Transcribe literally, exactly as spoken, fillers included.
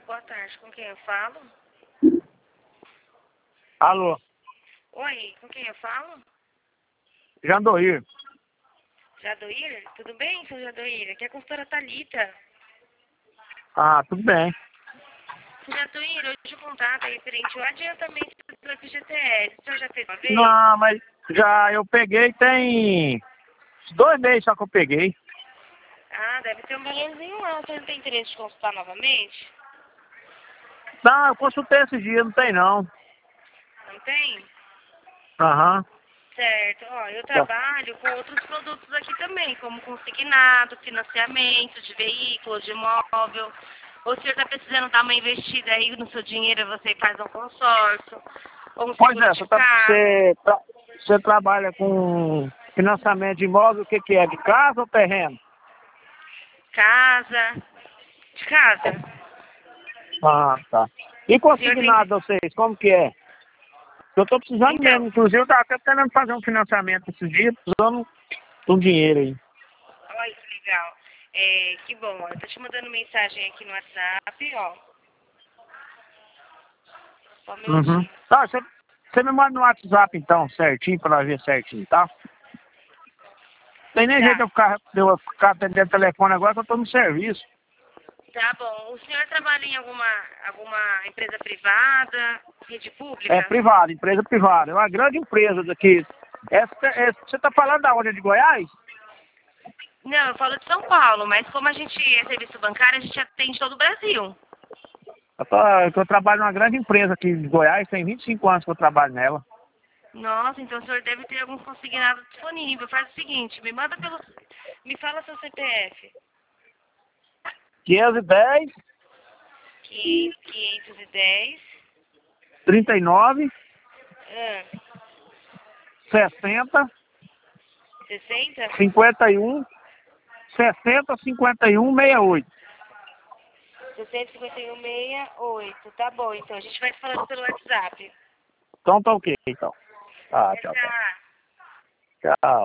boa tarde. Com quem eu falo? Alô? Oi, com quem eu falo? Jandoir. Jadoir? Tudo bem, seu Jadoir? Aqui é a consultora Thalita. Ah, tudo bem. Jadoir, hoje o contato é referente ao adiantamento do F G T S. O senhor já fez uma vez? Não, mas já eu peguei tem dois meses só que eu peguei. Ah, deve ter um valorzinho lá. Você não tem interesse de consultar novamente? Não, eu consultei esse dia, não tem não. Não tem? Aham. Certo. Ó, eu Tá. trabalho com outros produtos aqui também, como consignado, financiamento de veículos, de imóvel. Ou se o senhor está precisando dar uma investida aí no seu dinheiro, você faz um consórcio, ou um Pois seguro é, de você, tá, casa. você, tra- você trabalha com financiamento de imóvel, o que que é? De casa ou terreno? Casa. De casa. Ah, tá. E O senhor tem. consignado vocês, como que é? Eu tô precisando mesmo, Então, inclusive eu tava até querendo fazer um financiamento esses dias, precisando de um dinheiro aí. olha que legal. É, que bom, ó, eu tô te mandando mensagem aqui no WhatsApp, ó. Só um Uhum. minutinho. Tá, você, você me manda no WhatsApp então, certinho, pra nós ver certinho, tá? Tem nem jeito de Tá. eu ficar, de eu ficar atendendo o telefone agora que eu tô no serviço. Tá bom. O senhor trabalha em alguma, alguma empresa privada, rede É pública? privado, empresa privada. É uma grande empresa daqui. Essa, essa, você tá falando da onde? É de Goiás? Não, eu falo de São Paulo, mas como a gente é serviço bancário, a gente atende todo o Brasil. Eu, tô, eu trabalho numa grande empresa aqui de Goiás, tem vinte e cinco anos que eu trabalho nela. Nossa, então o senhor deve ter algum consignado disponível. Faz o seguinte, me manda pelo. Me fala seu C P F. quinhentos e dez, quinhentos e dez. trinta e nove, Ah, sessenta, sessenta? cinquenta e um, sessenta, cinquenta e um, sessenta e oito. seiscentos e cinquenta e um, sessenta e oito. Tá bom, então. A gente vai se falando pelo WhatsApp. Então tá ok, então. Tá, tchau, tchau. Tchau. Tchau.